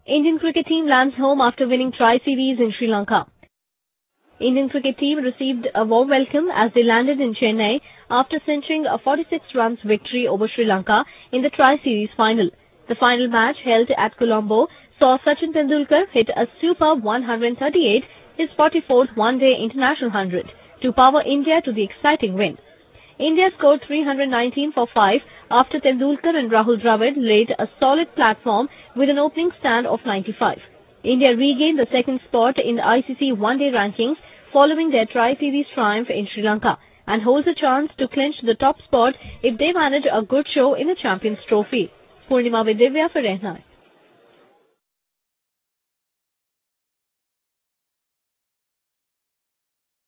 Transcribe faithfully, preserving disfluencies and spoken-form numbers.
Indian cricket team lands home after winning Tri-Series in Sri Lanka. Indian cricket team received a warm welcome as they landed in Chennai after cinching a forty-six runs victory over Sri Lanka in the Tri-Series final. The final match held at Colombo saw Sachin Tendulkar hit a superb one hundred thirty-eight, his forty-fourth one-day international hundred, to power India to the exciting win. India scored three hundred nineteen for five after Tendulkar and Rahul Dravid laid a solid platform with an opening stand of ninety-five. India regained the second spot in the I C C one-day rankings following their Tri-Series triumph in Sri Lanka and holds a chance to clinch the top spot if they manage a good show in the Champions Trophy. Purnima with Divya for Rehnai.